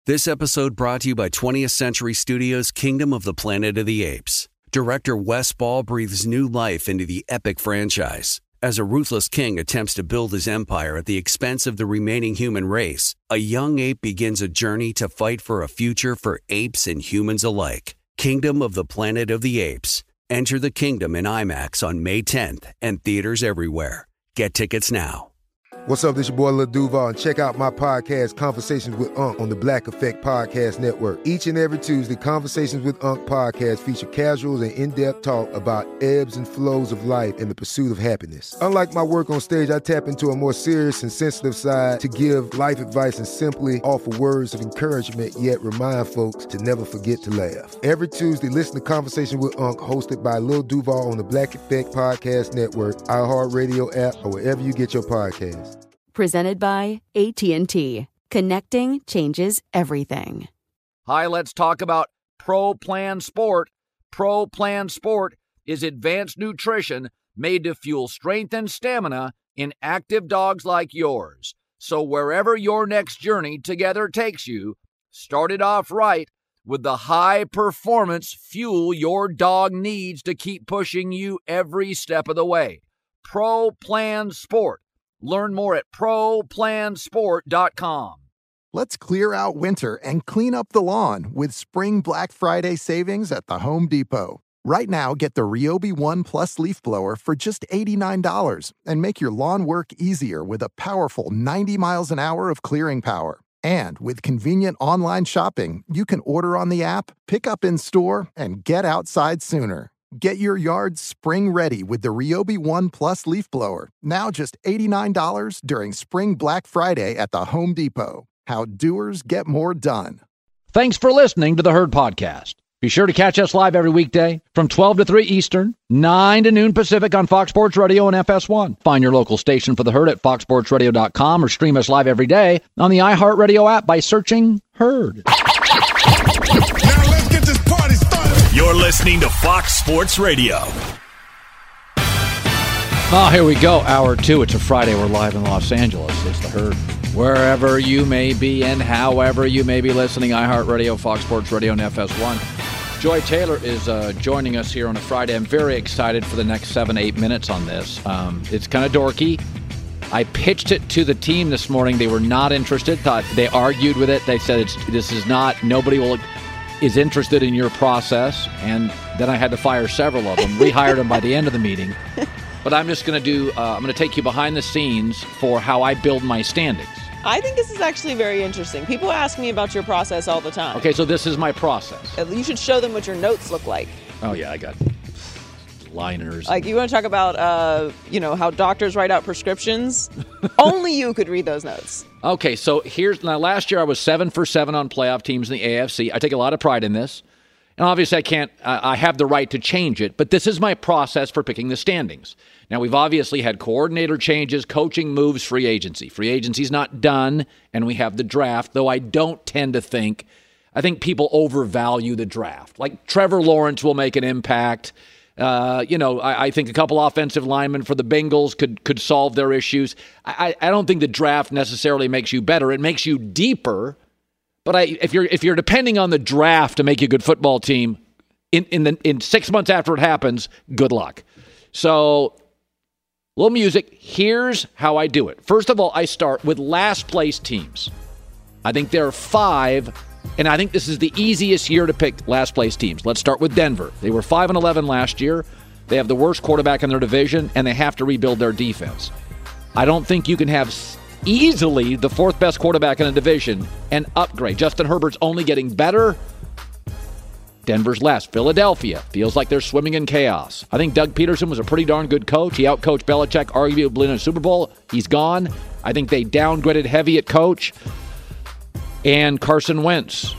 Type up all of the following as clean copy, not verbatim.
This episode brought to you by 20th Century Studios' Kingdom of the Planet of the Apes. Director Wes Ball breathes new life into the epic franchise. As a ruthless king attempts to build his empire at the expense of the remaining human race, a young ape begins a journey to fight for a future for apes and humans alike. Kingdom of the Planet of the Apes. Enter the kingdom in IMAX on May 10th and theaters everywhere. Get tickets now. What's up, this your boy Lil Duval, and check out my podcast, Conversations with Unc, on the Black Effect Podcast Network. Each and every Tuesday, Conversations with Unc podcast feature casual and in-depth talk about ebbs and flows of life and the pursuit of happiness. Unlike my work on stage, I tap into a more serious and sensitive side to give life advice and simply offer words of encouragement, yet remind folks to never forget to laugh. Every Tuesday, listen to Conversations with Unc, hosted by Lil Duval on the Black Effect Podcast Network, iHeartRadio app, or wherever you get your podcasts. Presented by AT&T. Connecting changes everything. Hi, let's talk about Pro Plan Sport. Pro Plan Sport is advanced nutrition made to fuel strength and stamina in active dogs like yours. So wherever your next journey together takes you, start it off right with the high-performance fuel your dog needs to keep pushing you every step of the way. Pro Plan Sport. Learn more at ProPlansport.com. Let's clear out winter and clean up the lawn with Spring Black Friday savings at the Home Depot. Right now, get the Ryobi One Plus leaf blower for just $89 and make your lawn work easier with a powerful 90 miles an hour of clearing power. And with convenient online shopping, you can order on the app, pick up in store, and get outside sooner. Get your yard spring ready with the Ryobi One Plus leaf blower. Now just $89 during Spring Black Friday at the Home Depot. How doers get more done. Thanks for listening to the Herd Podcast. Be sure to catch us live every weekday from 12 to 3 Eastern, 9 to noon Pacific on Fox Sports Radio and FS1. Find your local station for the Herd at foxsportsradio.com or stream us live every day on the iHeartRadio app by searching Herd. Now let's get this party started. You're listening to Fox Sports Radio. Oh, here we go. Hour 2. It's a Friday. We're live in Los Angeles. It's the Herd. Wherever you may be and however you may be listening, iHeartRadio, Fox Sports Radio, and FS1. Joy Taylor is joining us here on a Friday. I'm very excited for the next 7-8 minutes on this. It's kind of dorky. I pitched it to the team this morning. They were not interested. They argued with it. They said nobody is interested in your process. And then I had to fire several of them. Rehired them by the end of the meeting. But I'm just going to I'm going to take you behind the scenes for how I build my standings. I think this is actually very interesting. People ask me about your process all the time. Okay, so this is my process. You should show them what your notes look like. Oh, yeah, I got liners. Like, you want to talk about, how doctors write out prescriptions? Only you could read those notes. Okay, so last year I was 7 for 7 on playoff teams in the AFC. I take a lot of pride in this. And obviously I have the right to change it, but this is my process for picking the standings. Now, we've obviously had coordinator changes, coaching moves, free agency. Free agency's not done, and we have the draft, though I don't tend to think, I think people overvalue the draft. Like Trevor Lawrence will make an impact. I think a couple offensive linemen for the Bengals could solve their issues. I don't think the draft necessarily makes you better. It makes you deeper. But if you're depending on the draft to make you a good football team, in 6 months after it happens, good luck. So, little music. Here's how I do it. First of all, I start with last place teams. I think there are 5, and I think this is the easiest year to pick last place teams. Let's start with Denver. They were 5-11 last year. They have the worst quarterback in their division, and they have to rebuild their defense. I don't think you can have easily the 4th best quarterback in a division and upgrade. Justin Herbert's only getting better. Denver's last. Philadelphia feels like they're swimming in chaos. I think Doug Peterson was a pretty darn good coach. He outcoached Belichick, arguably in a Super Bowl. He's gone. I think they downgraded heavy at coach. And Carson Wentz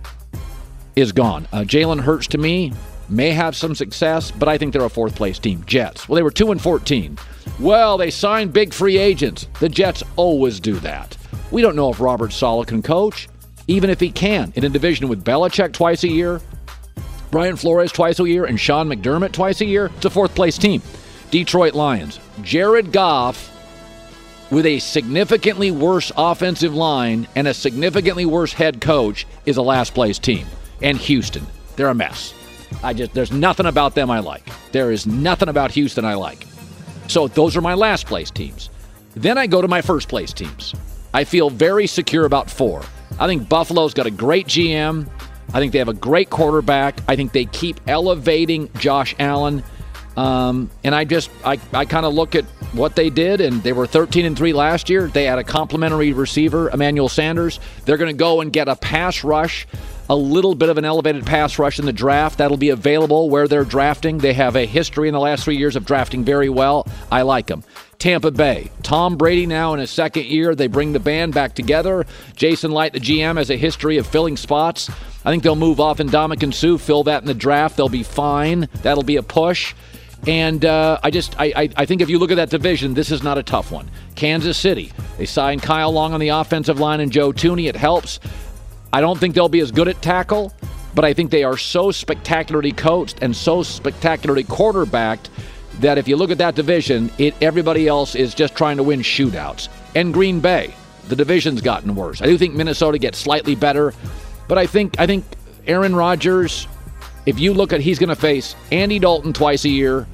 is gone. Jalen Hurts, to me, may have some success, but I think they're a 4th place team. Jets. Well, they were 2-14. Well, they signed big free agents. The Jets always do that. We don't know if Robert Saleh can coach, even if he can, in a division with Belichick twice a year, Brian Flores twice a year, and Sean McDermott twice a year. It's a 4th place team. Detroit Lions. Jared Goff with a significantly worse offensive line and a significantly worse head coach is a last-place team. And Houston, they're a mess. There's nothing about them I like. There is nothing about Houston I like. So those are my last-place teams. Then I go to my first-place teams. I feel very secure about 4. I think Buffalo's got a great GM. I think they have a great quarterback. I think they keep elevating Josh Allen. And I kind of look at what they did, and they were 13-3 last year. They had a complimentary receiver, Emmanuel Sanders. They're going to go and get a pass rush, a little bit of an elevated pass rush in the draft. That'll be available where they're drafting. They have a history in the last 3 years of drafting very well. I like them. Tampa Bay. Tom Brady now in his second year. They bring the band back together. Jason Light, the GM, has a history of filling spots. I think they'll move off Ndamukong Suh, fill that in the draft. They'll be fine. That'll be a push. And I think if you look at that division, this is not a tough one. Kansas City. They signed Kyle Long on the offensive line and Joe Thuney. It helps. I don't think they'll be as good at tackle, but I think they are so spectacularly coached and so spectacularly quarterbacked that if you look at that division, everybody else is just trying to win shootouts. And Green Bay, the division's gotten worse. I do think Minnesota gets slightly better, but I think Aaron Rodgers, if you look at, he's going to face Andy Dalton twice a year,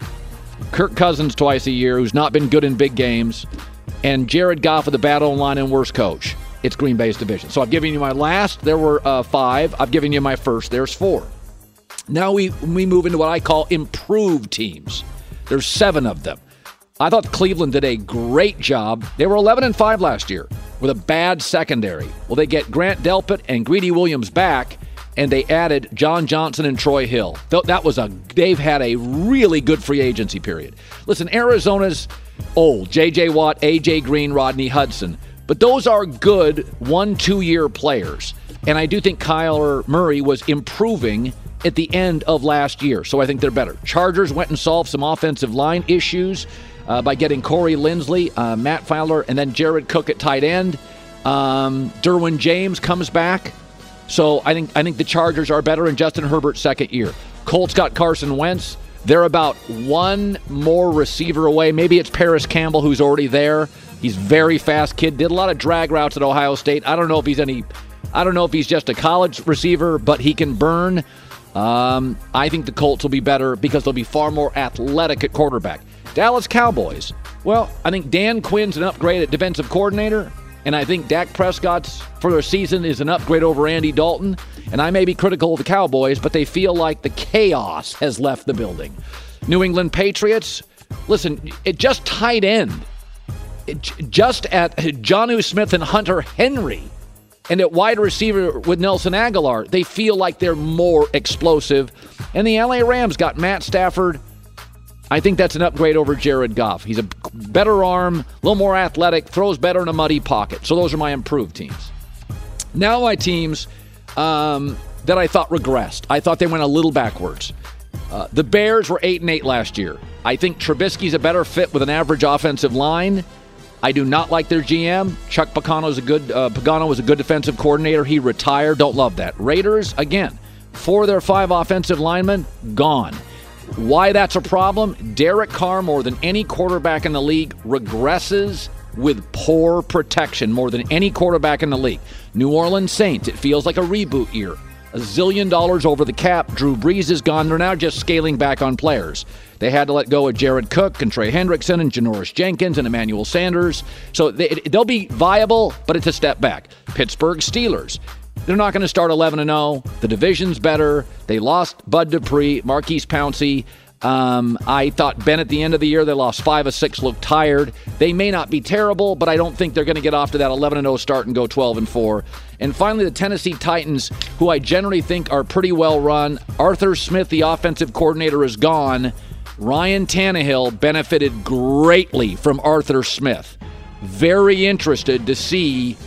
Kirk Cousins twice a year, who's not been good in big games, and Jared Goff with a bad O-line and worst coach. It's Green Bay's division. So I've given you my last. There were 5. I've given you my first. There's 4. Now we move into what I call improved teams. There's 7 of them. I thought Cleveland did a great job. They were 11-5 last year with a bad secondary. Well, they get Grant Delpit and Greedy Williams back, and they added John Johnson and Troy Hill. They've had a really good free agency period. Listen, Arizona's old. J.J. Watt, A.J. Green, Rodney Hudson. But those are good 1-2 year players. And I do think Kyler Murray was improving at the end of last year. So I think they're better. Chargers went and solved some offensive line issues by getting Corey Linsley, Matt Fowler, and then Jared Cook at tight end. Derwin James comes back. So I think the Chargers are better in Justin Herbert's second year. Colts got Carson Wentz. They're about 1 more receiver away. Maybe it's Paris Campbell who's already there. He's a very fast kid. Did a lot of drag routes at Ohio State. I don't know if he's just a college receiver, but he can burn. I think the Colts will be better because they'll be far more athletic at quarterback. Dallas Cowboys. Well, I think Dan Quinn's an upgrade at defensive coordinator, and I think Dak Prescott's for their season is an upgrade over Andy Dalton. And I may be critical of the Cowboys, but they feel like the chaos has left the building. New England Patriots. Listen, it just tight end. Just at Jonnu Smith and Hunter Henry, and at wide receiver with Nelson Aguilar, they feel like they're more explosive. And the LA Rams got Matt Stafford. I think that's an upgrade over Jared Goff. He's a better arm, a little more athletic, throws better in a muddy pocket. So those are my improved teams. Now my teams that I thought regressed. I thought they went a little backwards. The Bears were 8-8 last year. I think Trubisky's a better fit with an average offensive line. I do not like their GM. Chuck Pagano was a good defensive coordinator. He retired. Don't love that. Raiders, again, 4 of their 5 offensive linemen, gone. Why that's a problem? Derek Carr, more than any quarterback in the league, regresses with poor protection more than any quarterback in the league. New Orleans Saints, it feels like a reboot year. $1 zillion over the cap. Drew Brees is gone. They're now just scaling back on players. They had to let go of Jared Cook and Trey Hendrickson and Janoris Jenkins and Emmanuel Sanders. So they'll be viable, but it's a step back. Pittsburgh Steelers. They're not going to start 11-0. The division's better. They lost Bud Dupree, Marquise Pouncey. I thought Ben at the end of the year, they lost 5 of 6, looked tired. They may not be terrible, but I don't think they're going to get off to that 11-0 start and go 12-4. And finally, the Tennessee Titans, who I generally think are pretty well run. Arthur Smith, the offensive coordinator, is gone. Ryan Tannehill benefited greatly from Arthur Smith. Very interested to see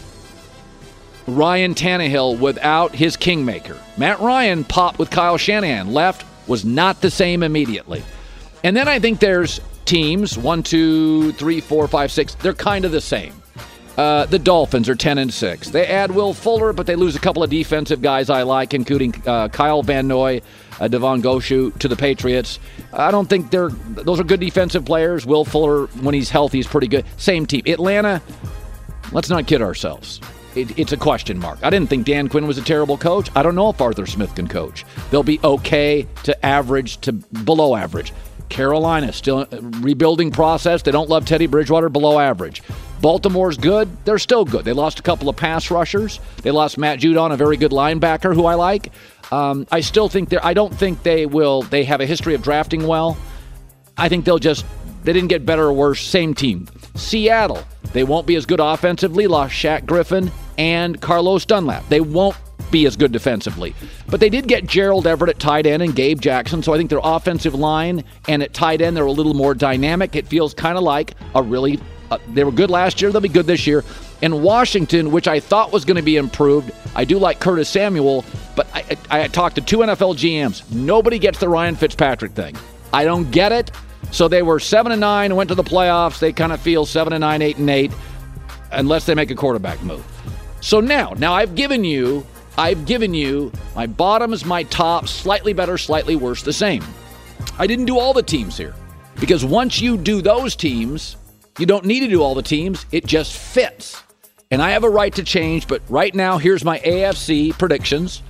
Ryan Tannehill without his kingmaker. Matt Ryan popped with Kyle Shanahan. Left, was not the same immediately. And then I think there's teams, 1, 2, 3, 4, 5, 6. They're kind of the same. The Dolphins are 10-6. They add Will Fuller, but they lose a couple of defensive guys I like, including Kyle Van Noy, Devon Goshu to the Patriots. I don't think those are good defensive players. Will Fuller, when he's healthy, is pretty good. Same team. Atlanta, let's not kid ourselves. It's a question mark. I didn't think Dan Quinn was a terrible coach. I don't know if Arthur Smith can coach. They'll be okay to average to below average. Carolina, still a rebuilding process. They don't love Teddy Bridgewater, below average. Baltimore's good. They're still good. They lost a couple of pass rushers. They lost Matt Judon, a very good linebacker who I like. I still think I don't think they will. They have a history of drafting well. I think they didn't get better or worse. Same team. Seattle, they won't be as good offensively. Lost Shaq Griffin and Carlos Dunlap. They won't be as good defensively. But they did get Gerald Everett at tight end and Gabe Jackson, so I think their offensive line and at tight end, they're a little more dynamic. It feels kind of like they were good last year. They'll be good this year. In Washington, which I thought was going to be improved, I do like Curtis Samuel, but I talked to 2 NFL GMs. Nobody gets the Ryan Fitzpatrick thing. I don't get it. So they were 7-9 and went to the playoffs. They kind of feel 7-9, 8-8, unless they make a quarterback move. So now I've given you my bottoms, my tops, slightly better, slightly worse, the same. I didn't do all the teams here because once you do those teams, you don't need to do all the teams. It just fits. And I have a right to change, but right now, here's my AFC predictions.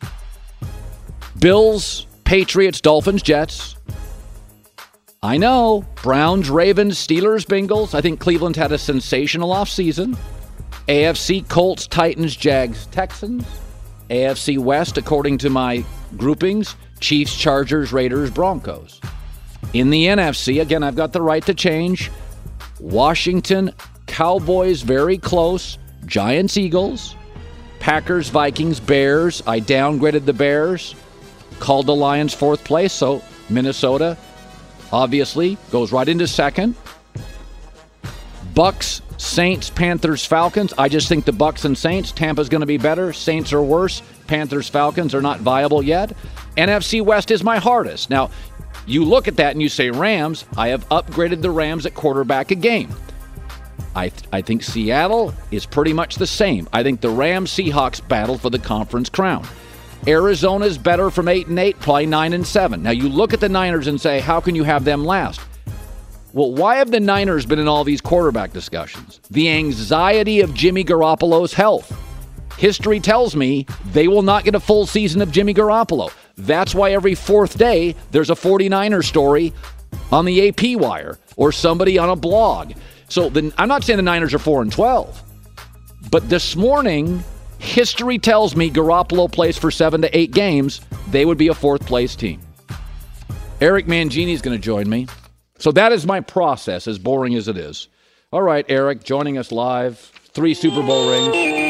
Bills, Patriots, Dolphins, Jets. I know. Browns, Ravens, Steelers, Bengals. I think Cleveland had a sensational offseason. AFC, Colts, Titans, Jags, Texans. AFC West, according to my groupings, Chiefs, Chargers, Raiders, Broncos. In the NFC, again, I've got the right to change. Washington, Cowboys, very close. Giants, Eagles. Packers, Vikings, Bears. I downgraded the Bears. Called the Lions 4th place, so Minnesota obviously goes right into 2nd. Bucks, Saints, Panthers, Falcons. I just think the Bucks and Saints. Tampa's going to be better. Saints are worse. Panthers, Falcons are not viable yet. NFC West is my hardest. Now, you look at that and you say Rams. I have upgraded the Rams at quarterback a game. I think Seattle is pretty much the same. I think the Rams-Seahawks battle for the conference crown. Arizona's better from 8-8, probably 9-7. Now, you look at the Niners and say, how can you have them last? Well, why have the Niners been in all these quarterback discussions? The anxiety of Jimmy Garoppolo's health. History tells me they will not get a full season of Jimmy Garoppolo. That's why every 4th day there's a 49er story on the AP wire or somebody on a blog. So I'm not saying the Niners are 4-12, but this morning, history tells me Garoppolo plays for 7 to 8 games. They would be a 4th place team. Eric Mangini is going to join me. So that is my process, as boring as it is. All right, Eric, joining us live. 3 Super Bowl rings.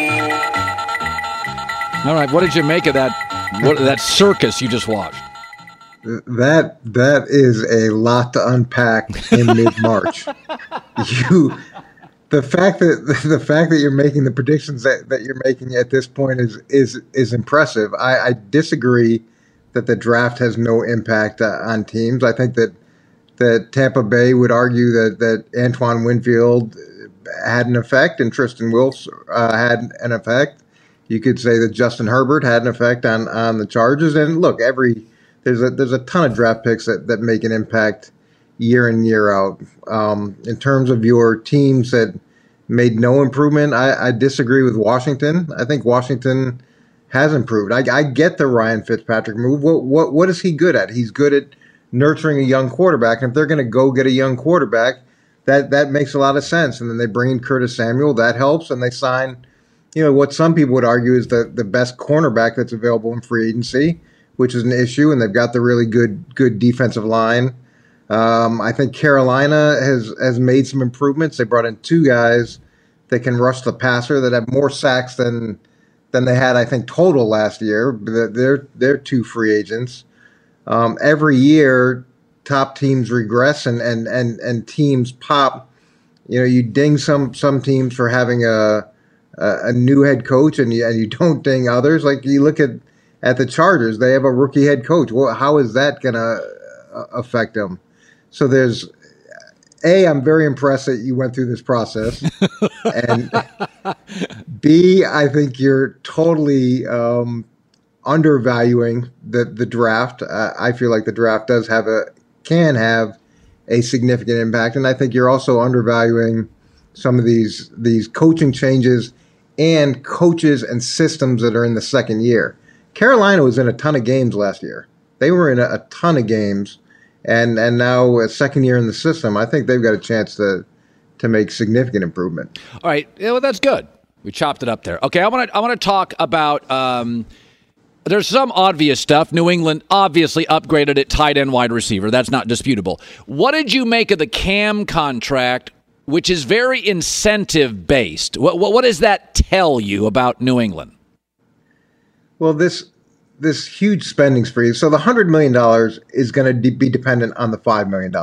All right, what did you make of that circus you just watched? That is a lot to unpack in mid-March. The fact that you're making the predictions that you're making at this point is impressive. I disagree that the draft has no impact on teams. I think that Tampa Bay would argue that Antoine Winfield had an effect and Tristan Wirfs had an effect. You could say that Justin Herbert had an effect on the Chargers. And look, there's a ton of draft picks that make an impact year in, year out. In terms of your teams that made no improvement, I disagree with Washington. I think Washington has improved. I get the Ryan Fitzpatrick move. What is he good at? He's good at nurturing a young quarterback. And if they're going to go get a young quarterback, that makes a lot of sense. And then they bring in Curtis Samuel. That helps. And they sign, what some people would argue is the best cornerback that's available in free agency, which is an issue. And they've got the really good defensive line. I think Carolina has made some improvements. They brought in 2 guys that can rush the passer that have more sacks than they had, I think, total last year. They're 2 free agents. Every year, top teams regress and teams pop. You ding some teams for having a new head coach, and you don't ding others. Like you look at the Chargers, they have a rookie head coach. Well, how is that going to affect them? So A, I'm very impressed that you went through this process. And B, I think you're totally undervaluing the draft. I feel like the draft can have a significant impact. And I think you're also undervaluing some of these coaching changes and coaches and systems that are in the second year. Carolina was in a ton of games last year. They were in a ton of games. And now a second year in the system, I think they've got a chance to make significant improvement. All right. Yeah, well, that's good. We chopped it up there. Okay, I want to talk about there's some obvious stuff. New England obviously upgraded at tight end wide receiver. That's not disputable. What did you make of the Cam contract, which is very incentive based? What does that tell you about New England? Well, this huge spending spree. So the $100 million is going to be dependent on the $5 million,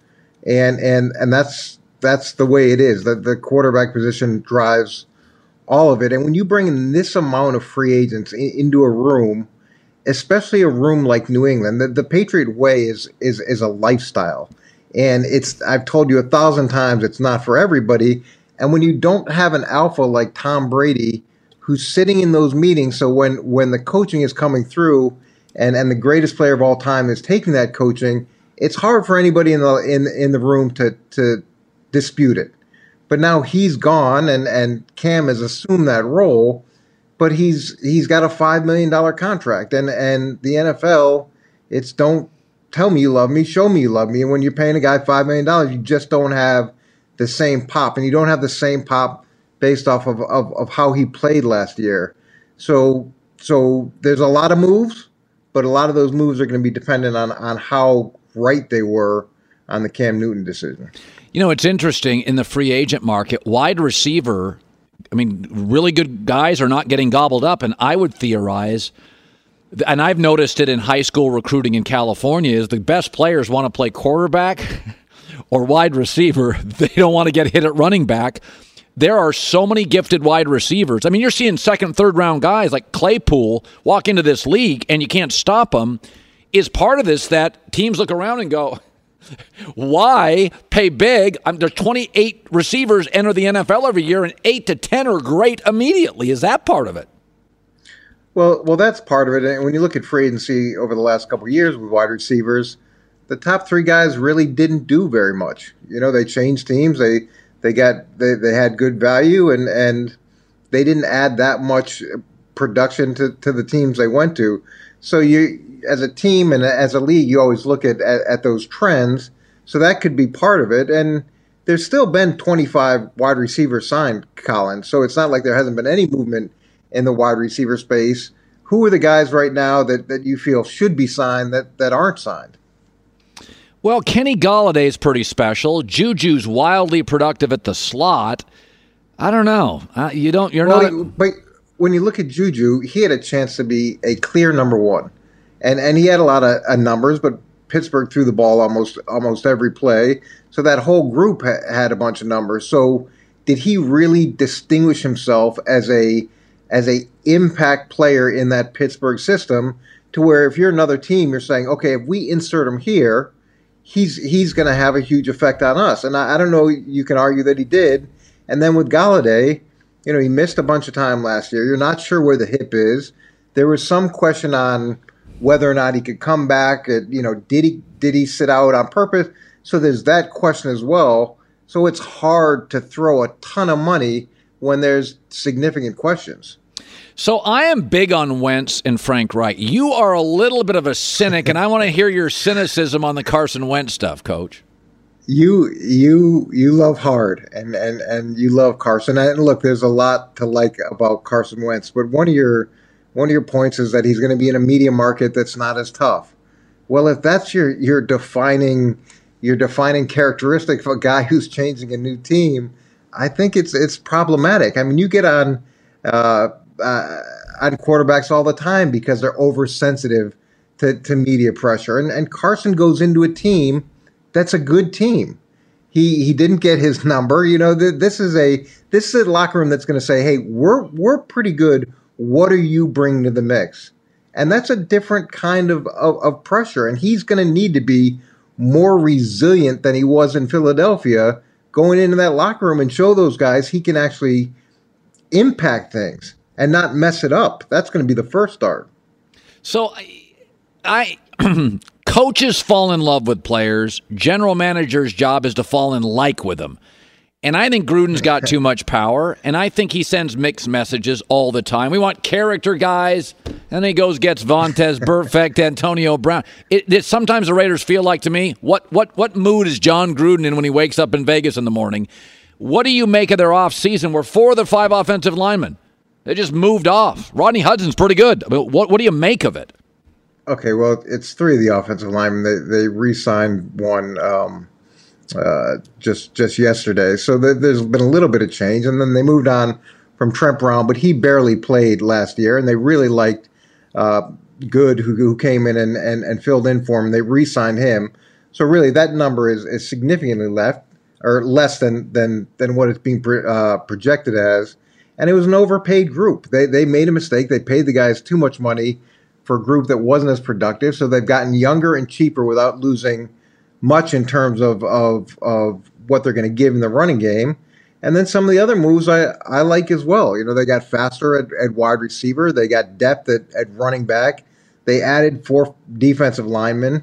and that's the way it is. The quarterback position drives all of it. And when you bring in this amount of free agents into a room, especially a room like New England, the Patriot way is a lifestyle, and I've told you 1,000 times it's not for everybody. And when you don't have an alpha like Tom Brady, who's sitting in those meetings, so when the coaching is coming through and the greatest player of all time is taking that coaching, it's hard for anybody in the room to dispute it. But now he's gone and Cam has assumed that role, but he's got a $5 million contract. And the NFL, it's don't tell me you love me, show me you love me. And when you're paying a guy $5 million, you just don't have the same pop, and you don't have the same pop based off of how he played last year. So there's a lot of moves, but a lot of those moves are going to be dependent on how right they were on the Cam Newton decision. You know, it's interesting in the free agent market, wide receiver, I mean, really good guys are not getting gobbled up, and I would theorize, and I've noticed it in high school recruiting in California, is the best players want to play quarterback or wide receiver. They don't want to get hit at running back. There are so many gifted wide receivers. I mean, you're seeing second, third round guys like Claypool walk into this league and you can't stop them. Is part of this that teams look around and go, why pay big? There's 28 receivers enter the NFL every year and 8 to 10 are great immediately. Is that part of it? Well, that's part of it. And when you look at free agency over the last couple of years with wide receivers, the top three guys really didn't do very much. You know, they changed teams. They had good value, and they didn't add that much production to the teams they went to. So you, as a team and as a league, you always look at those trends. So that could be part of it. And there's still been 25 wide receivers signed, Colin. So it's not like there hasn't been any movement in the wide receiver space. Who are the guys right now that you feel should be signed that aren't signed? Well, Kenny Galladay's pretty special. Juju's wildly productive at the slot. I don't know. But when you look at Juju, he had a chance to be a clear number one, and he had a lot of numbers. But Pittsburgh threw the ball almost every play, so that whole group had a bunch of numbers. So did he really distinguish himself as a impact player in that Pittsburgh system? To where if you're another team, you're saying, okay, if we insert him here, he's going to have a huge effect on us. And I don't know, you can argue that he did. And then with Galladay, you know, he missed a bunch of time last year. You're not sure where the hip is. There was some question on whether or not he could come back. You know, did he sit out on purpose? So there's that question as well. So it's hard to throw a ton of money when there's significant questions. So I am big on Wentz and Frank Reich. You are a little bit of a cynic, and I want to hear your cynicism on the Carson Wentz stuff, Coach. You love hard, and you love Carson. And look, there's a lot to like about Carson Wentz, but one of your points is that he's going to be in a media market that's not as tough. Well, if that's your defining characteristic of a guy who's changing a new team, I think it's problematic. I mean, you get on quarterbacks all the time because they're oversensitive to media pressure. And Carson goes into a team that's a good team. He didn't get his number. You know, this is a locker room that's going to say, hey, we're pretty good. What are you bringing to the mix? And that's a different kind of pressure. And he's going to need to be more resilient than he was in Philadelphia, going into that locker room and show those guys he can actually impact things and not mess it up. That's going to be the first start. So I coaches fall in love with players. General manager's job is to fall in like with them. And I think Gruden's got too much power, and I think he sends mixed messages all the time. We want character guys, and he goes gets Vontaze Burfict, Antonio Brown. Sometimes the Raiders feel like, to me, what mood is John Gruden in when he wakes up in Vegas in the morning? What do you make of their offseason where 4 of the 5 offensive linemen, they just moved off? Rodney Hudson's pretty good. But what do you make of it? Okay, well, it's 3 of the offensive linemen. They re-signed one just yesterday. So there's been a little bit of change. And then they moved on from Trent Brown, but he barely played last year. And they really liked Good, who came in and filled in for him. They re-signed him. So really that number is significantly less than what it's being projected as. And it was an overpaid group. They made a mistake. They paid the guys too much money for a group that wasn't as productive. So they've gotten younger and cheaper without losing much in terms of what they're going to give in the running game. And then some of the other moves I like as well. You know, they got faster at wide receiver. They got depth at running back. They added 4 defensive linemen.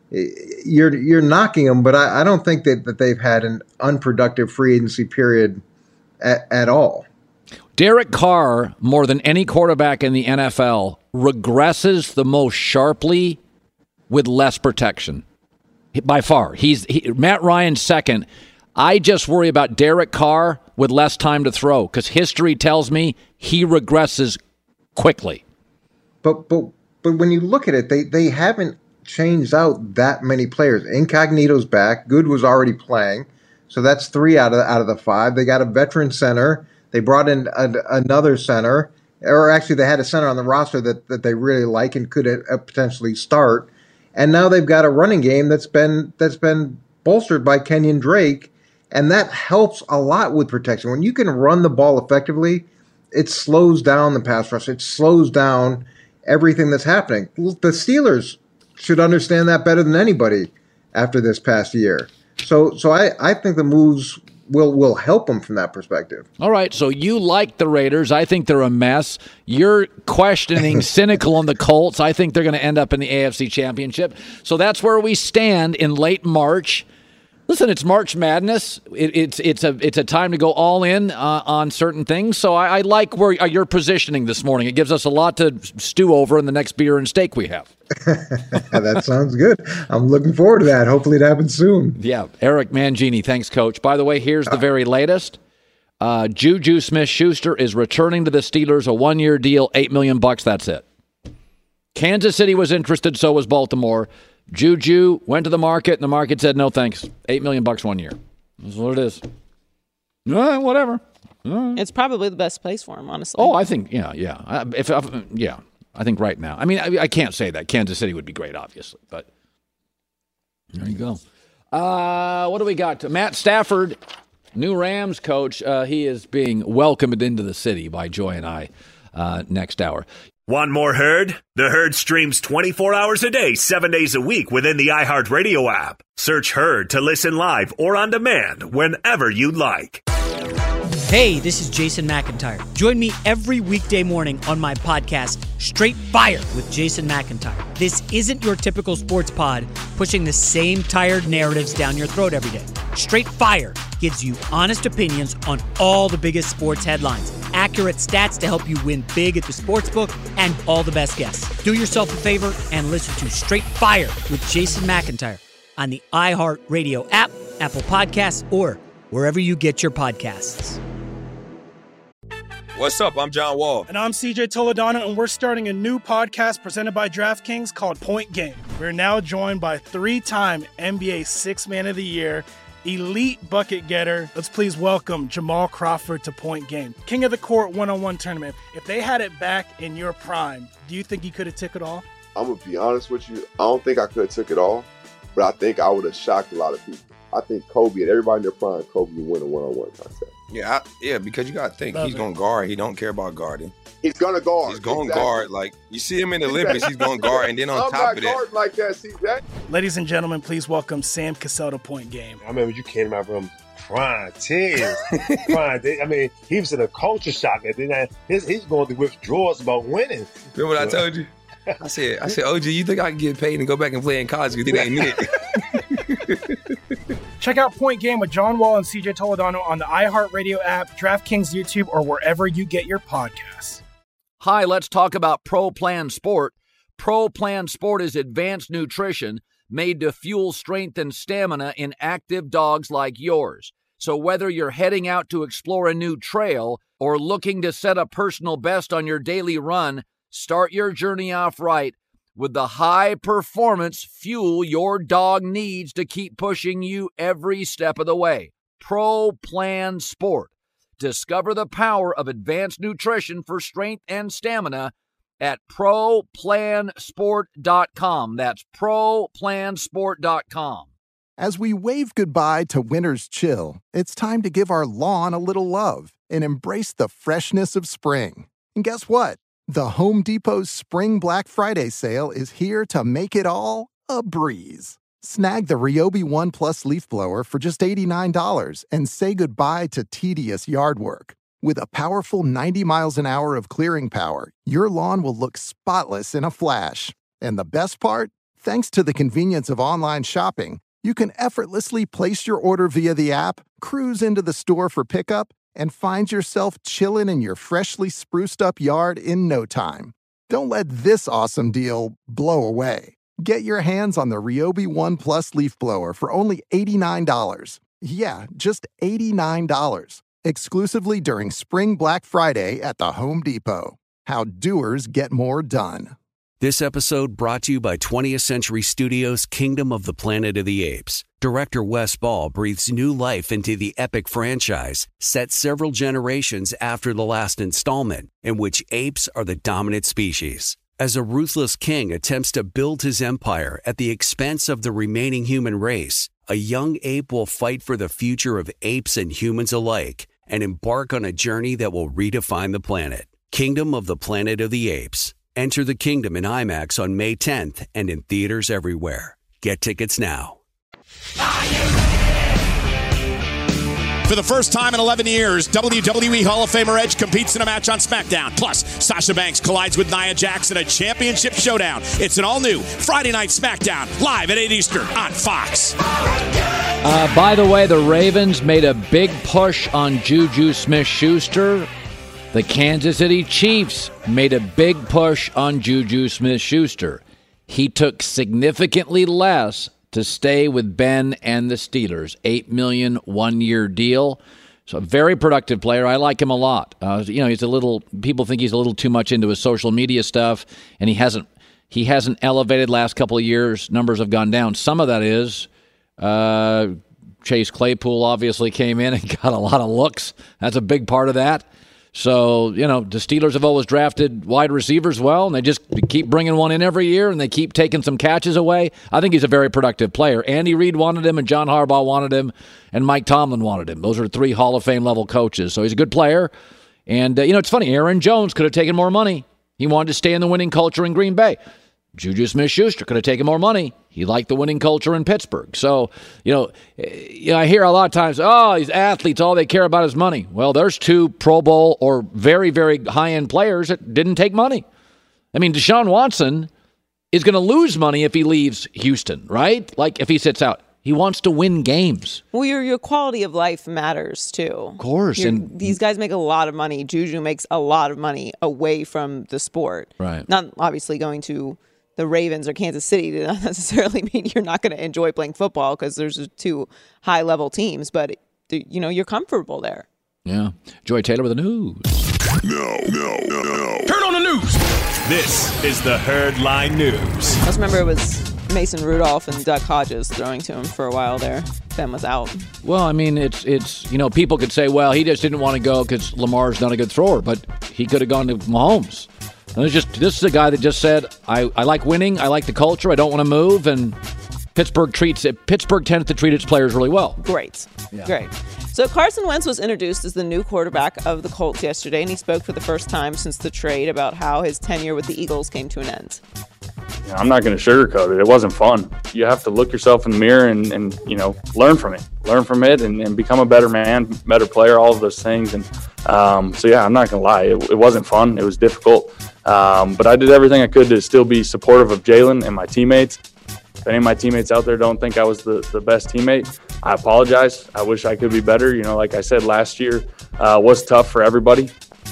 You're knocking them, but I don't think that they've had an unproductive free agency period at all. Derek Carr, more than any quarterback in the NFL, regresses the most sharply with less protection. By far. Matt Ryan's second. I just worry about Derek Carr with less time to throw because history tells me he regresses quickly. But when you look at it, they haven't changed out that many players. Incognito's back. Good was already playing. So that's 3 out of the 5. They got a veteran center. They brought in another center. Or actually, they had a center on the roster that they really like and could potentially start. And now they've got a running game that's been bolstered by Kenyon Drake, and that helps a lot with protection. When you can run the ball effectively, it slows down the pass rush. It slows down everything that's happening. The Steelers should understand that better than anybody after this past year. So I think the moves will help them from that perspective. All right, so you like the Raiders. I think they're a mess. You're questioning, cynical on the Colts. I think they're going to end up in the AFC Championship. So that's where we stand in late March. Listen, it's March Madness. It's a time to go all in on certain things. So I like where you're positioning this morning. It gives us a lot to stew over in the next beer and steak we have. That sounds good. I'm looking forward to that. Hopefully it happens soon. Yeah. Eric Mangini, thanks, Coach. By the way, here's the very latest. Juju Smith-Schuster is returning to the Steelers, a 1-year deal, $8 million. That's it. Kansas City was interested, so was Baltimore. Juju went to the market, and the market said, no thanks. $8 million 1 year. That's what it is. Whatever. It's probably the best place for him, honestly. Oh, I think, yeah. I think right now. I mean, I can't say that. Kansas City would be great, obviously, but there you go. What do we got? Matt Stafford, new Rams coach. He is being welcomed into the city by Joy and I next hour. Want more Herd? The Herd streams 24 hours a day, 7 days a week within the iHeartRadio app. Search Herd to listen live or on demand whenever you'd like. Hey, this is Jason McIntyre. Join me every weekday morning on my podcast, Straight Fire with Jason McIntyre. This isn't your typical sports pod pushing the same tired narratives down your throat every day. Straight Fire gives you honest opinions on all the biggest sports headlines, accurate stats to help you win big at the sportsbook, and all the best guests. Do yourself a favor and listen to Straight Fire with Jason McIntyre on the iHeartRadio app, Apple Podcasts, or wherever you get your podcasts. What's up? I'm John Wall. And I'm CJ Toledano, and we're starting a new podcast presented by DraftKings called Point Game. We're now joined by 3-time NBA Sixth Man of the Year, elite bucket getter. Let's please welcome Jamal Crawford to Point Game. King of the Court one-on-one tournament. If they had it back in your prime, do you think you could have took it all? I'm going to be honest with you. I don't think I could have took it all, but I think I would have shocked a lot of people. I think Kobe and everybody in their prime, Kobe would win a one-on-one contest. Yeah, because you got to think he's going to guard. He don't care about guarding. He's going to guard. He's going to guard. Like, you see him in the Olympics, he's going to guard. And then on top of that. I'm not guarding like that, CJ. Ladies and gentlemen, please welcome Sam Cassell to Point Game. I remember you came out from crying, tears. I mean, he was in a culture shock. And then he's going through withdrawals about winning. Remember what I told you? I said, OG, you think I can get paid and go back and play in college because it ain't it? Check out Point Game with John Wall and CJ Toledano on the iHeartRadio app, DraftKings YouTube, or wherever you get your podcasts. Hi, let's talk about Pro Plan Sport. Pro Plan Sport is advanced nutrition made to fuel strength and stamina in active dogs like yours. So whether you're heading out to explore a new trail or looking to set a personal best on your daily run, start your journey off right with the high-performance fuel your dog needs to keep pushing you every step of the way. Pro Plan Sport. Discover the power of advanced nutrition for strength and stamina at ProPlansport.com. That's ProPlansport.com. As we wave goodbye to winter's chill, it's time to give our lawn a little love and embrace the freshness of spring. And guess what? The Home Depot's Spring Black Friday sale is here to make it all a breeze. Snag the Ryobi One Plus leaf blower for just $89 and say goodbye to tedious yard work. With a powerful 90 miles an hour of clearing power, your lawn will look spotless in a flash. And the best part? Thanks to the convenience of online shopping, you can effortlessly place your order via the app, cruise into the store for pickup, and find yourself chilling in your freshly spruced up yard in no time. Don't let this awesome deal blow away. Get your hands on the Ryobi One Plus leaf blower for only $89. Yeah, just $89. Exclusively during Spring Black Friday at the Home Depot. How doers get more done. This episode brought to you by 20th Century Studios' Kingdom of the Planet of the Apes. Director Wes Ball breathes new life into the epic franchise, set several generations after the last installment, in which apes are the dominant species. As a ruthless king attempts to build his empire at the expense of the remaining human race, a young ape will fight for the future of apes and humans alike and embark on a journey that will redefine the planet. Kingdom of the Planet of the Apes. Enter the kingdom in IMAX on May 10th and in theaters everywhere. Get tickets now. For the first time in 11 years, WWE Hall of Famer Edge competes in a match on SmackDown. Plus, Sasha Banks collides with Nia Jax in a championship showdown. It's an all-new Friday Night SmackDown, live at 8 Eastern on Fox. By the way, the Ravens made a big push on Juju Smith-Schuster. The Kansas City Chiefs made a big push on Juju Smith-Schuster. He took significantly less to stay with Ben and the Steelers. $8 million, 1-year deal. So a very productive player. I like him a lot. He's a little. People think he's a little too much into his social media stuff, and he hasn't elevated last couple of years. Numbers have gone down. Some of that is Chase Claypool obviously came in and got a lot of looks. That's a big part of that. So, the Steelers have always drafted wide receivers well, and they just keep bringing one in every year, and they keep taking some catches away. I think he's a very productive player. Andy Reid wanted him, and John Harbaugh wanted him, and Mike Tomlin wanted him. Those are 3 Hall of Fame level coaches. So he's a good player. And, it's funny. Aaron Jones could have taken more money. He wanted to stay in the winning culture in Green Bay. Juju Smith-Schuster could have taken more money. He liked the winning culture in Pittsburgh. So, I hear a lot of times, these athletes, all they care about is money. Well, there's 2 Pro Bowl or very, very high-end players that didn't take money. I mean, Deshaun Watson is going to lose money if he leaves Houston, right? Like if he sits out. He wants to win games. Well, your quality of life matters, too. Of course. And these guys make a lot of money. Juju makes a lot of money away from the sport. Right. Not obviously going to the Ravens or Kansas City does not necessarily mean you're not going to enjoy playing football because there's 2 high-level teams, but, you're comfortable there. Yeah. Joy Taylor with the news. No. Turn on the news. This is the Herd Line News. I just remember it was Mason Rudolph and Duck Hodges throwing to him for a while there. Ben was out. Well, I mean, it's people could say, well, he just didn't want to go because Lamar's not a good thrower, but he could have gone to Mahomes. This is a guy that just said, I like winning, I like the culture, I don't want to move, and Pittsburgh tends to treat its players really well. Great. Yeah. Great. So Carson Wentz was introduced as the new quarterback of the Colts yesterday, and he spoke for the first time since the trade about how his tenure with the Eagles came to an end. I'm not going to sugarcoat it. It wasn't fun. You have to look yourself in the mirror and learn from it. Learn from it and become a better man, better player, all of those things. And I'm not going to lie. It wasn't fun. It was difficult. But I did everything I could to still be supportive of Jalen and my teammates. If any of my teammates out there don't think I was the best teammate, I apologize. I wish I could be better. Like I said, last year was tough for everybody.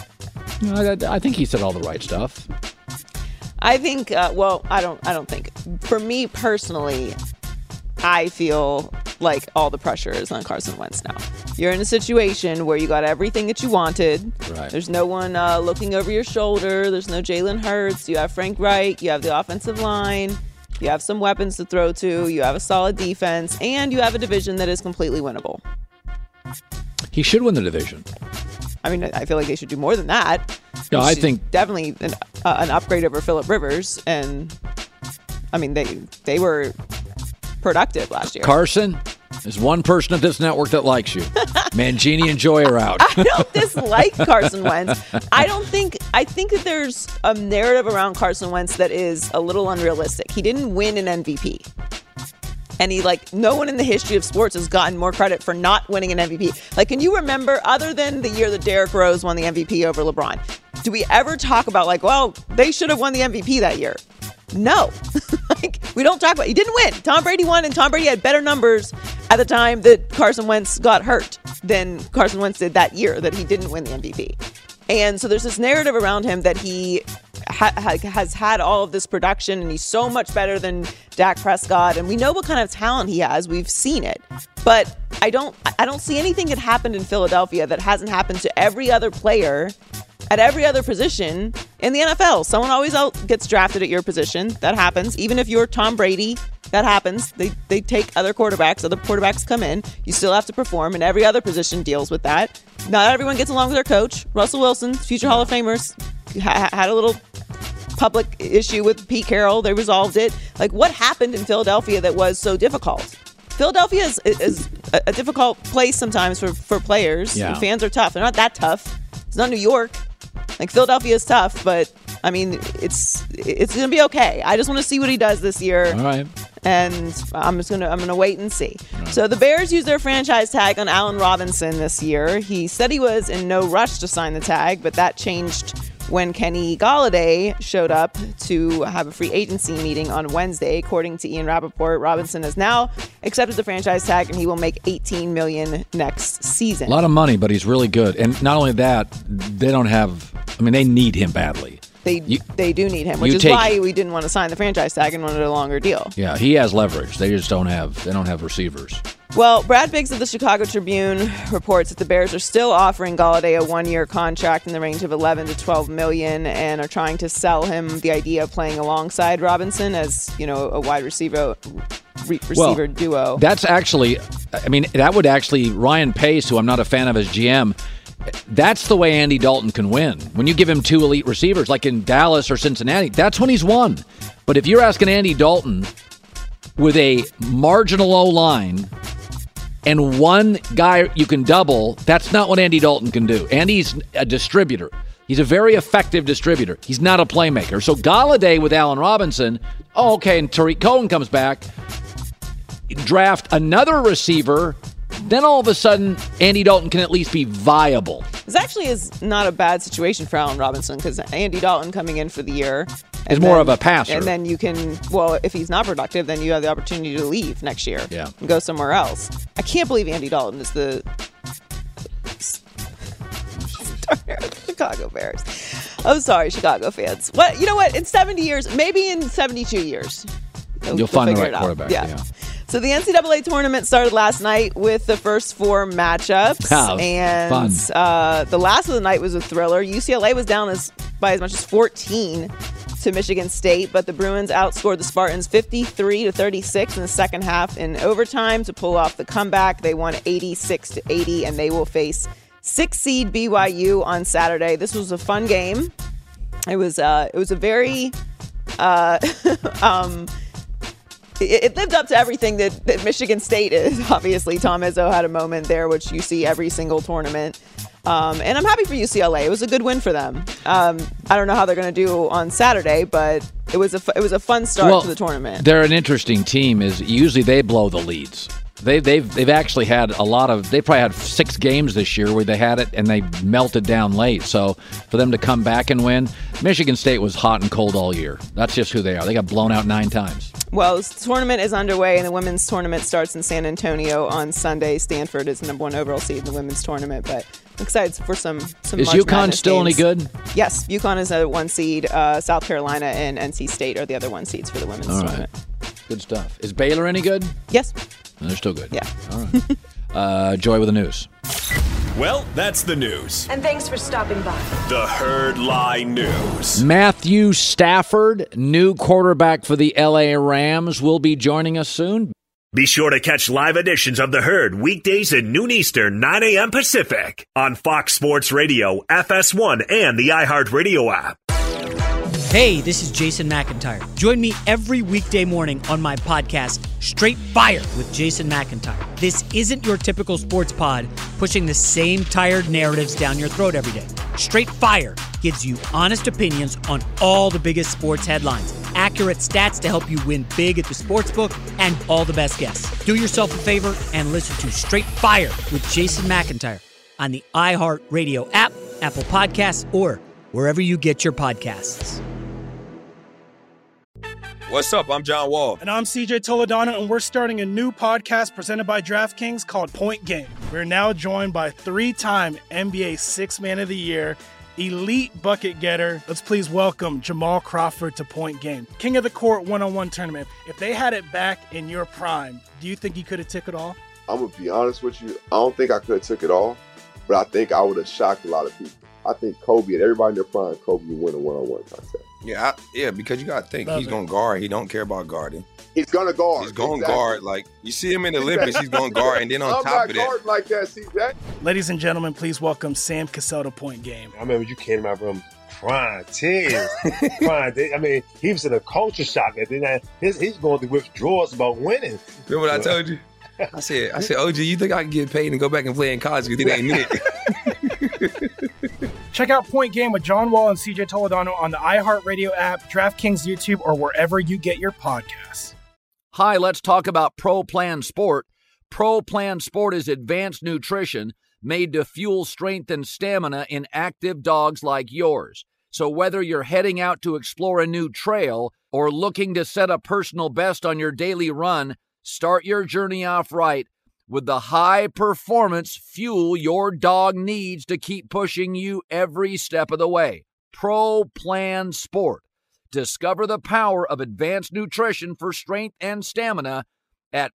I think he said all the right stuff. I think, I don't think. For me personally, I feel like all the pressure is on Carson Wentz now. You're in a situation where you got everything that you wanted. Right. There's no one looking over your shoulder. There's no Jalen Hurts. You have Frank Reich. You have the offensive line. You have some weapons to throw to. You have a solid defense. And you have a division that is completely winnable. He should win the division. I mean, I feel like they should do more than that. No, I think definitely an upgrade over Phillip Rivers, and I mean they were productive last year. Carson, there's one person at this network that likes you. Mangini and Joy are out. I don't dislike Carson Wentz. I think that there's a narrative around Carson Wentz that is a little unrealistic. He didn't win an MVP. And no one in the history of sports has gotten more credit for not winning an MVP. Can you remember, other than the year that Derrick Rose won the MVP over LeBron, do we ever talk about they should have won the MVP that year? No. We don't talk about it. He didn't win. Tom Brady won, and Tom Brady had better numbers at the time that Carson Wentz got hurt than Carson Wentz did that year that he didn't win the MVP. And so there's this narrative around him that he has had all of this production and he's so much better than Dak Prescott. And we know what kind of talent he has. We've seen it. But I don't see anything that happened in Philadelphia that hasn't happened to every other player at every other position in the NFL. Someone always gets drafted at your position. That happens. Even if you're Tom Brady, that happens. They take other quarterbacks come in. You still have to perform, and every other position deals with that. Not everyone gets along with their coach. Russell Wilson, future Hall of Famers, had a little public issue with Pete Carroll. They resolved it. What happened in Philadelphia that was so difficult? Philadelphia is a difficult place sometimes for players. Yeah. Fans are tough. They're not that tough. It's not New York. Philadelphia is tough, but I mean, it's going to be okay. I just want to see what he does this year. All right. And I'm going to wait and see. Right. So the Bears used their franchise tag on Allen Robinson this year. He said he was in no rush to sign the tag, but that changed when Kenny Golladay showed up to have a free agency meeting on Wednesday. According to Ian Rappaport, Robinson has now accepted the franchise tag, and he will make $18 million next season. A lot of money, but he's really good. And not only that, they need him badly. They do need him, which is why we didn't want to sign the franchise tag and wanted a longer deal. Yeah, he has leverage. They just don't have receivers. Well, Brad Biggs of the Chicago Tribune reports that the Bears are still offering Golladay a one-year contract in the range of $11 to $12 million and are trying to sell him the idea of playing alongside Robinson as, a wide receiver duo. That's actually, that would actually, Ryan Pace, who I'm not a fan of as GM, that's the way Andy Dalton can win. When you give him two elite receivers, like in Dallas or Cincinnati, that's when he's won. But if you're asking Andy Dalton with a marginal O-line and one guy you can double, that's not what Andy Dalton can do. Andy's a distributor. He's a very effective distributor. He's not a playmaker. So Golladay with Allen Robinson, and Tariq Cohen comes back, draft another receiver, then all of a sudden, Andy Dalton can at least be viable. This actually is not a bad situation for Allen Robinson because Andy Dalton coming in for the year is more of a passer. And then you can, if he's not productive, then you have the opportunity to leave next year and go somewhere else. I can't believe Andy Dalton is the starter of the Chicago Bears. I'm sorry, Chicago fans. You know what? In 70 years, maybe in 72 years, you'll find the right quarterback. Yeah. So the NCAA tournament started last night with the first four matchups. And the last of the night was a thriller. UCLA was down by as much as 14 to Michigan State, but the Bruins outscored the Spartans 53-36 in the second half in overtime to pull off the comeback. They won 86-80, and they will face 6th seed BYU on Saturday. This was a fun game. It was a very it lived up to everything that Michigan State is. Obviously, Tom Izzo had a moment there, which you see every single tournament. And I'm happy for UCLA. It was a good win for them. I don't know how they're going to do on Saturday, but it was a fun start to the tournament. They're an interesting team. Is usually they blow the leads. They've actually had a lot of. They probably had 6 games this year where they had it and they melted down late. So for them to come back and win, Michigan State was hot and cold all year. That's just who they are. They got blown out 9 times. Well, this tournament is underway, and the women's tournament starts in San Antonio on Sunday. Stanford is the number 1 overall seed in the women's tournament, but I'm excited for some Is March UConn Madness still games. any good? Yes, UConn is a 1 seed. South Carolina and NC State are the other 1 seeds for the women's All right. tournament. Good stuff. Is Baylor any good? Yes. They're still good. Yeah. All right. Joy with the news. Well, that's the news. And thanks for stopping by. The Herd Lie News. Matthew Stafford, new quarterback for the LA Rams, will be joining us soon. Be sure to catch live editions of The Herd weekdays at noon Eastern, 9 a.m. Pacific on Fox Sports Radio, FS1, and the iHeartRadio app. Hey, this is Jason McIntyre. Join me every weekday morning on my podcast, Straight Fire with Jason McIntyre. This isn't your typical sports pod pushing the same tired narratives down your throat every day. Straight Fire gives you honest opinions on all the biggest sports headlines, accurate stats to help you win big at the sportsbook, and all the best guests. Do yourself a favor and listen to Straight Fire with Jason McIntyre on the iHeartRadio app, Apple Podcasts, or wherever you get your podcasts. What's up? I'm John Wall. And I'm CJ Toledano, and we're starting a new podcast presented by DraftKings called Point Game. We're now joined by 3-time NBA Sixth Man of the Year, elite bucket getter. Let's please welcome Jamal Crawford to Point Game. King of the Court one-on-one tournament. If they had it back in your prime, do you think you could have took it all? I'm going to be honest with you. I don't think I could have took it all, but I think I would have shocked a lot of people. I think Kobe and everybody in their prime, Kobe would win a one-on-one contest. Yeah, because you got to think, he's going to guard. He don't care about guarding. He's going to guard. He's going to guard. Like, you see him in the Olympics, he's going to guard. And then on top of that. I'm not guarding like that, CJ. Ladies and gentlemen, please welcome Sam Cassell to Point Game. I remember you came in my room crying, tears, crying. I mean, he was in a culture shock. And then he's going through withdrawals about winning. Remember what I told you? I said, OG, you think I can get paid and go back and play in college because it ain't it? Check out Point Game with John Wall and CJ Toledano on the iHeartRadio app, DraftKings YouTube, or wherever you get your podcasts. Hi, let's talk about Pro Plan Sport. Pro Plan Sport is advanced nutrition made to fuel strength and stamina in active dogs like yours. So whether you're heading out to explore a new trail or looking to set a personal best on your daily run, start your journey off right with the high-performance fuel your dog needs to keep pushing you every step of the way. Pro Plan Sport. Discover the power of advanced nutrition for strength and stamina at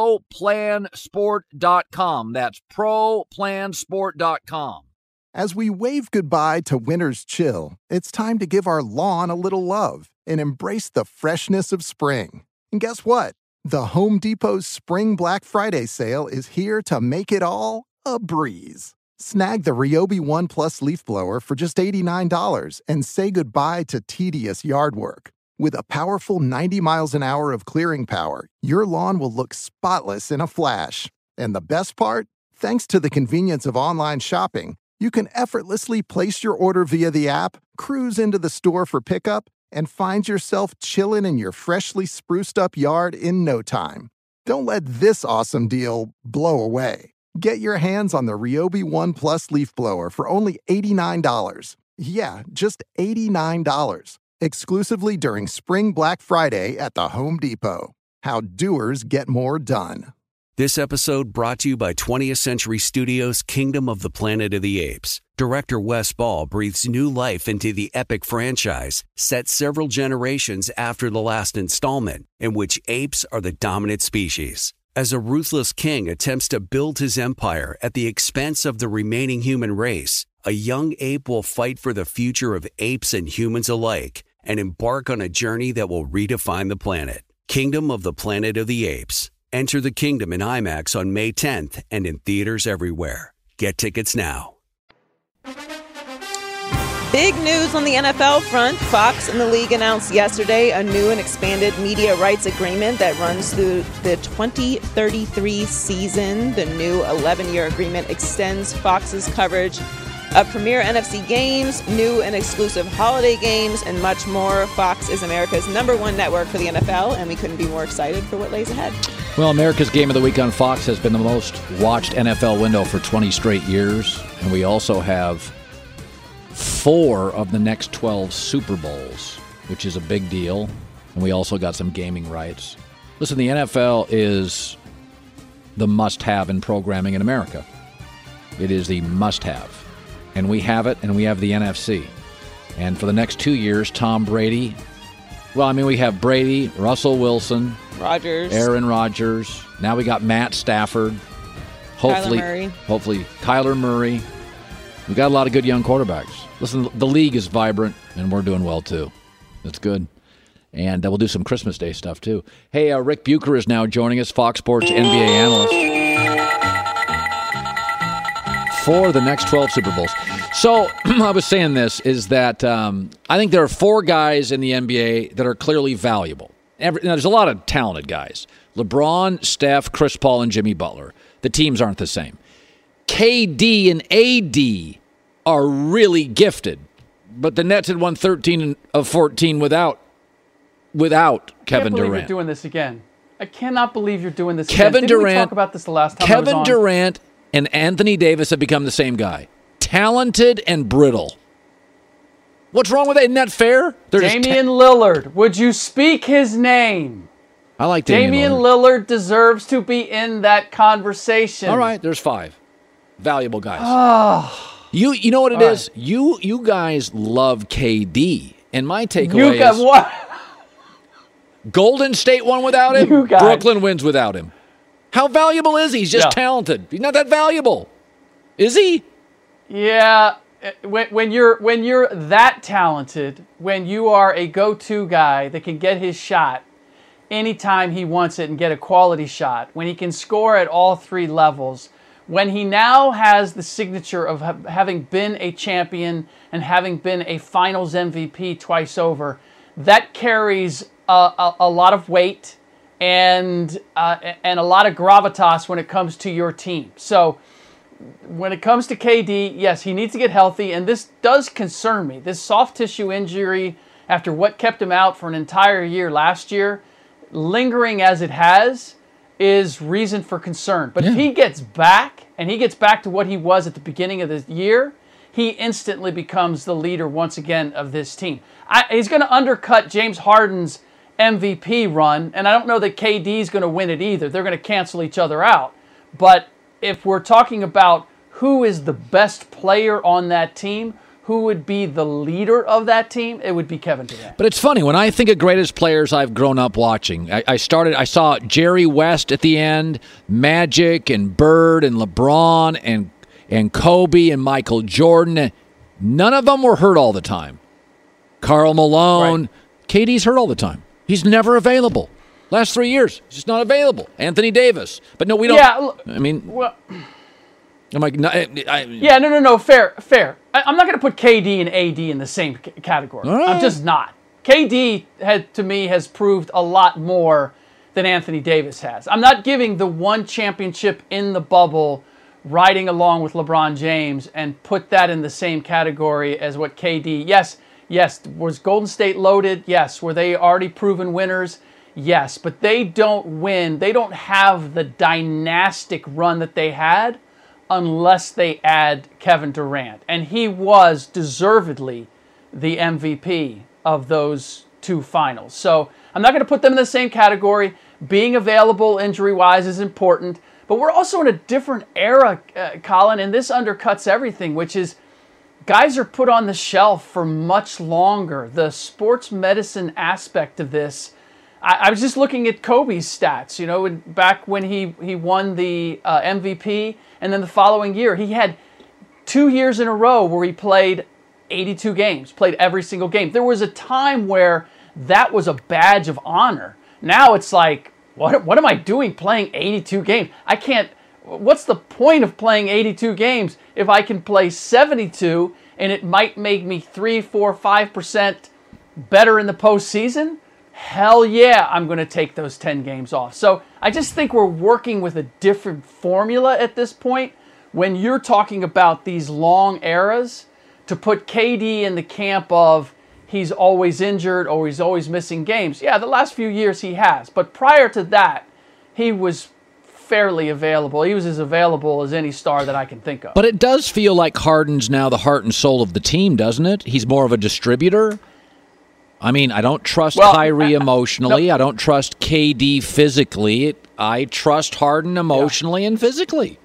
ProPlansport.com. That's ProPlansport.com. As we wave goodbye to winter's chill, it's time to give our lawn a little love and embrace the freshness of spring. And guess what? The Home Depot's Spring Black Friday sale is here to make it all a breeze. Snag the Ryobi One Plus leaf blower for just $89 and say goodbye to tedious yard work. With a powerful 90 miles an hour of clearing power, your lawn will look spotless in a flash. And the best part? Thanks to the convenience of online shopping, you can effortlessly place your order via the app, cruise into the store for pickup, and find yourself chilling in your freshly spruced up yard in no time. Don't let this awesome deal blow away. Get your hands on the Ryobi One Plus leaf blower for only $89. Yeah, just $89. Exclusively during Spring Black Friday at the Home Depot. How doers get more done. This episode brought to you by 20th Century Studios' Kingdom of the Planet of the Apes. Director Wes Ball breathes new life into the epic franchise, set several generations after the last installment, in which apes are the dominant species. As a ruthless king attempts to build his empire at the expense of the remaining human race, a young ape will fight for the future of apes and humans alike and embark on a journey that will redefine the planet. Kingdom of the Planet of the Apes. Enter the kingdom in IMAX on May 10th and in theaters everywhere. Get tickets now. Big news on the NFL front. Fox and the league announced yesterday a new and expanded media rights agreement that runs through the 2033 season. The new 11-year agreement extends Fox's coverage of premier NFC games, new and exclusive holiday games, and much more. Fox is America's #1 network for the NFL, and we couldn't be more excited for what lays ahead. Well, America's Game of the Week on Fox has been the most watched NFL window for 20 straight years, and we also have 4 of the next 12 Super Bowls, which is a big deal. And we also got some gaming rights. Listen, the NFL is the must-have in programming in America. It is the must-have. And we have it, and we have the NFC. And for the next 2 years, Tom Brady, we have Brady, Russell Wilson, Aaron Rodgers. Now we got Matt Stafford. Hopefully Kyler Murray. We got a lot of good young quarterbacks. Listen, the league is vibrant, and we're doing well, too. That's good. And we'll do some Christmas Day stuff, too. Hey, Rick Bucher is now joining us, Fox Sports NBA analyst, for the next 12 Super Bowls. So I was saying this, is that I think there are 4 guys in the NBA that are clearly valuable. Now, there's a lot of talented guys. LeBron, Steph, Chris Paul, and Jimmy Butler. The teams aren't the same. KD and AD are really gifted, but the Nets had won 13 of 14 without Kevin Durant. I can't believe you're doing this again. I cannot believe you're doing this Kevin again. Durant. Didn't we talk about this the last time Kevin I was on? Durant and Anthony Davis have become the same guy. Talented and brittle. What's wrong with that? Isn't that fair? Damian Lillard. Would you speak his name? I like Damian Lillard deserves to be in that conversation. All right, there's 5 valuable guys. Oh. You know what it is? Right. You guys love KD, and my takeaway is what? Golden State won without him. Brooklyn wins without him. How valuable is he? He's just talented. He's not that valuable, is he? Yeah. When you're that talented, when you are a go-to guy that can get his shot anytime he wants it and get a quality shot, when he can score at all 3 levels, when he now has the signature of having been a champion and having been a Finals MVP twice over, that carries a lot of weight and a lot of gravitas when it comes to your team. So when it comes to KD, yes, he needs to get healthy, and this does concern me. This soft tissue injury, after what kept him out for an entire year last year, lingering as it has, is reason for concern. But if he gets back, and he gets back to what he was at the beginning of the year, he instantly becomes the leader once again of this team. He's going to undercut James Harden's MVP run, and I don't know that KD's going to win it either. They're going to cancel each other out. But if we're talking about who is the best player on that team, who would be the leader of that team, it would be Kevin Durant. But it's funny, when I think of greatest players I've grown up watching, I saw Jerry West at the end, Magic and Bird and LeBron and Kobe and Michael Jordan. None of them were hurt all the time. Karl Malone. Right. KD's hurt all the time. He's never available. Last 3 years, he's just not available. Anthony Davis. But no, we don't. Yeah, I mean, well, I'm like, no. Fair. I'm not going to put KD and AD in the same category. Right. I'm just not. KD, to me, has proved a lot more than Anthony Davis has. I'm not giving the one championship in the bubble riding along with LeBron James and put that in the same category as what KD. Yes, was Golden State loaded? Yes. Were they already proven winners? Yes. But they don't win. They don't have the dynastic run that they had unless they add Kevin Durant. And he was deservedly the MVP of those 2 finals. So I'm not going to put them in the same category. Being available injury-wise is important. But we're also in a different era, Colin, and this undercuts everything, which is guys are put on the shelf for much longer. The sports medicine aspect of this, I was just looking at Kobe's stats, back when he won the MVP, and then the following year, he had 2 years in a row where he played 82 games, played every single game. There was a time where that was a badge of honor. Now it's like, what am I doing playing 82 games? I can't. What's the point of playing 82 games if I can play 72 and it might make me 3, 4, 5% better in the postseason, hell yeah, I'm going to take those 10 games off. So I just think we're working with a different formula at this point. When you're talking about these long eras, to put KD in the camp of he's always injured or he's always missing games. Yeah, the last few years he has. But prior to that, he was fairly available. He was as available as any star that I can think of. But it does feel like Harden's now the heart and soul of the team, doesn't it? He's more of a distributor. I mean, I don't trust Kyrie emotionally. I don't trust KD physically. I trust Harden emotionally and physically.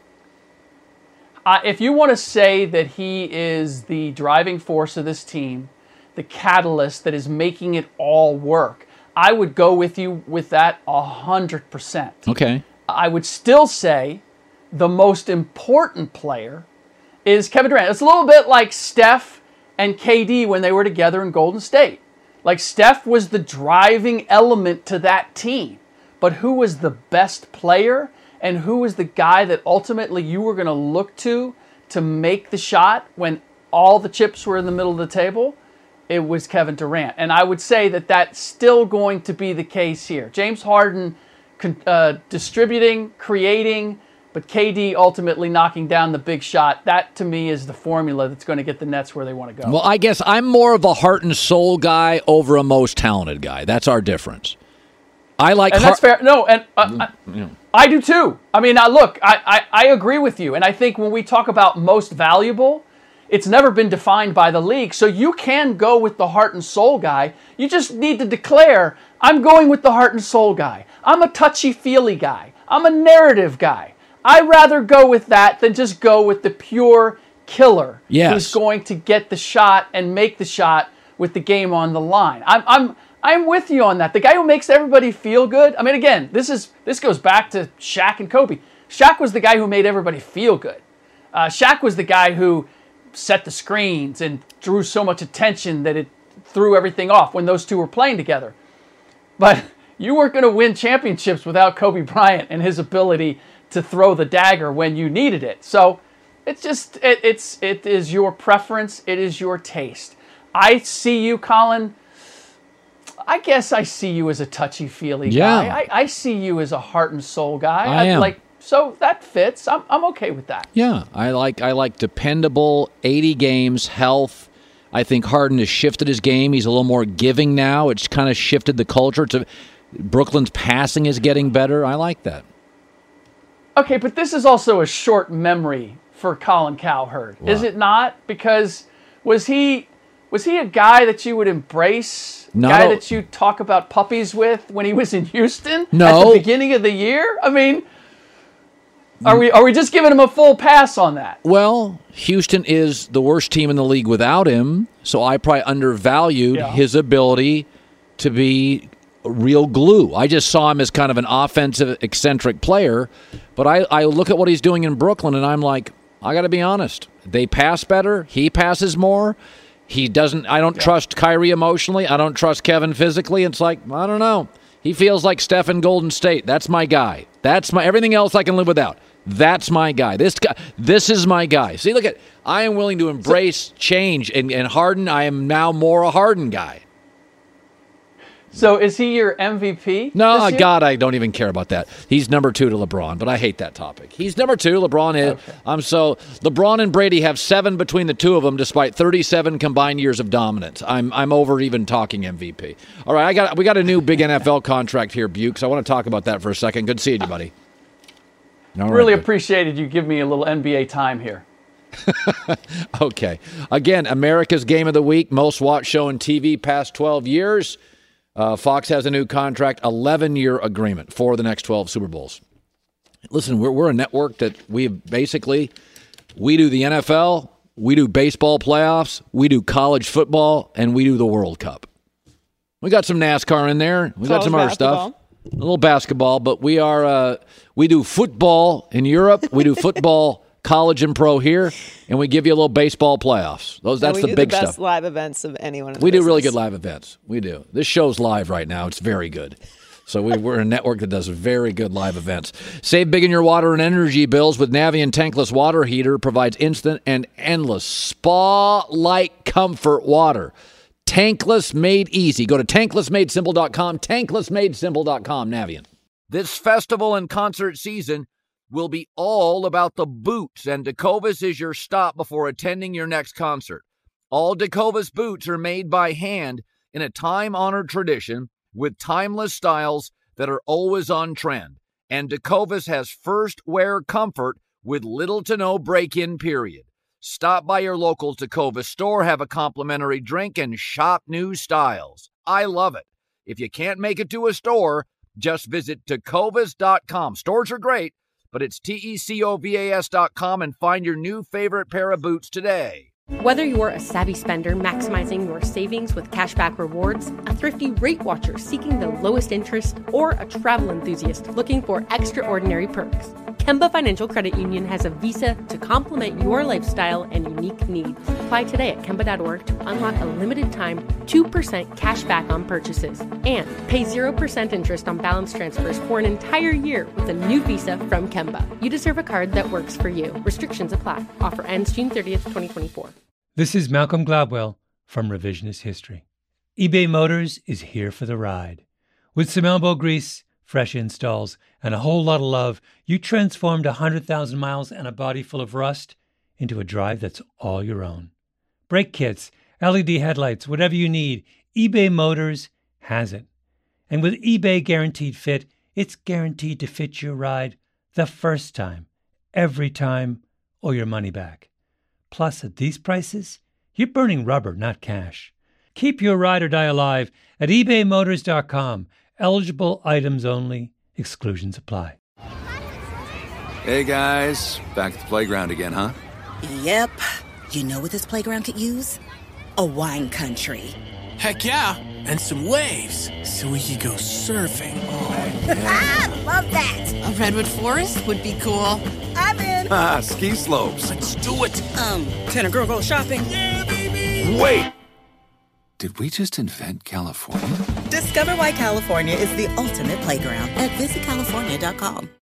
If you want to say that he is the driving force of this team, the catalyst that is making it all work, I would go with you with that 100%. Okay. I would still say the most important player is Kevin Durant. It's a little bit like Steph and KD when they were together in Golden State. Like Steph was the driving element to that team, but who was the best player and who was the guy that ultimately you were going to look to make the shot when all the chips were in the middle of the table? It was Kevin Durant. And I would say that that's still going to be the case here. James Harden distributing, creating, but KD ultimately knocking down the big shot. That, to me, is the formula that's going to get the Nets where they want to go. Well, I guess I'm more of a heart and soul guy over a most talented guy. That's our difference. I like, and that's fair. No, and I do too. I mean, look, I agree with you, and I think when we talk about most valuable, it's never been defined by the league. So you can go with the heart and soul guy. You just need to declare, I'm going with the heart and soul guy. I'm a touchy-feely guy. I'm a narrative guy. I'd rather go with that than just go with the pure killer who's going to get the shot and make the shot with the game on the line. I'm with you on that. The guy who makes everybody feel good. I mean, again, this goes back to Shaq and Kobe. Shaq was the guy who made everybody feel good. Shaq was the guy who set the screens and drew so much attention that it threw everything off when those two were playing together. But you weren't going to win championships without Kobe Bryant and his ability to throw the dagger when you needed it. So it's just, it is your preference. It is your taste. I see you, Colin. I guess I see you as a touchy-feely guy. I see you as a heart and soul guy. I am. So that fits. I'm okay with that. Yeah, I like dependable 80 games, health. I think Harden has shifted his game. He's a little more giving now. It's kind of shifted the culture to Brooklyn's passing is getting better. I like that. Okay, but this is also a short memory for Colin Cowherd, is it not? Because was he a guy that you would embrace? No. Guy that you talk about puppies with when he was in Houston No. at the beginning of the year? I mean, are we just giving him a full pass on that? Well, Houston is the worst team in the league without him, so I probably undervalued his ability to be real glue. I just saw him as kind of an offensive, eccentric player, but I look at what he's doing in Brooklyn, and I'm like, I got to be honest. They pass better. He passes more. He doesn't. I don't trust Kyrie emotionally. I don't trust Kevin physically. It's like, I don't know. He feels like Steph in Golden State. That's my guy. That's my everything else I can live without. That's my guy. This is my guy. See, look at. I am willing to embrace change, and Harden. I am now more a Harden guy. So is he your MVP? No, this year? God, I don't even care about that. He's number 2 to LeBron, but I hate that topic. He's number 2. LeBron is. Okay. LeBron and Brady have 7 between the two of them, despite 37 combined years of dominance. I'm over even talking MVP. All right, we got a new big NFL contract here, Bukes. I want to talk about that for a second. Good seeing you, buddy. Really appreciated you give me a little NBA time here. Okay. Again, America's Game of the Week, most watched show on TV past 12 years. Fox has a new contract, 11-year agreement for the next 12 Super Bowls. Listen, we're a network that we do the NFL, we do baseball playoffs, we do college football, and we do the World Cup. We got some NASCAR in there. We got some other stuff. A little basketball, but we do football in Europe. We do football, college and pro here, and we give you a little baseball playoffs. That's the big stuff. We do the best live events of anyone in the We do business. really good live events. We do. This show's live right now. It's very good. So we're a network that does very good live events. Save big in your water and energy bills with Navien Tankless Water Heater. Provides instant and endless spa-like comfort water. Tankless made easy. Go to tanklessmadesimple.com. Tanklessmadesimple.com, Navien. This festival and concert season will be all about the boots, and Tecovas is your stop before attending your next concert. All Tecovas boots are made by hand in a time-honored tradition with timeless styles that are always on trend. And Tecovas has first wear comfort with little to no break-in period. Stop by your local Tecovas store, have a complimentary drink, and shop new styles. I love it. If you can't make it to a store, just visit Tecovas.com. Stores are great, but it's TECOVAS.com and find your new favorite pair of boots today. Whether you're a savvy spender maximizing your savings with cashback rewards, a thrifty rate watcher seeking the lowest interest, or a travel enthusiast looking for extraordinary perks, Kemba Financial Credit Union has a visa to complement your lifestyle and unique needs. Apply today at Kemba.org to unlock a limited time 2% cash back on purchases and pay 0% interest on balance transfers for an entire year with a new visa from Kemba. You deserve a card that works for you. Restrictions apply. Offer ends June 30th, 2024. This is Malcolm Gladwell from Revisionist History. eBay Motors is here for the ride. With some elbow grease, fresh installs, and a whole lot of love, you transformed 100,000 miles and a body full of rust into a drive that's all your own. Brake kits, LED headlights, whatever you need, eBay Motors has it. And with eBay Guaranteed Fit, it's guaranteed to fit your ride the first time, every time, or your money back. Plus, at these prices, you're burning rubber, not cash. Keep your ride or die alive at ebaymotors.com. Eligible items only. Exclusions apply. Hey, guys. Back at the playground again, huh? Yep. You know what this playground could use? A wine country. Heck yeah. And some waves so we could go surfing. Oh, yeah. Ah, love that. A redwood forest would be cool. I'm in. Ah, ski slopes. Let's do it. Can a girl go shopping? Yeah, baby. Wait. Did we just invent California? Discover why California is the ultimate playground at visitcalifornia.com.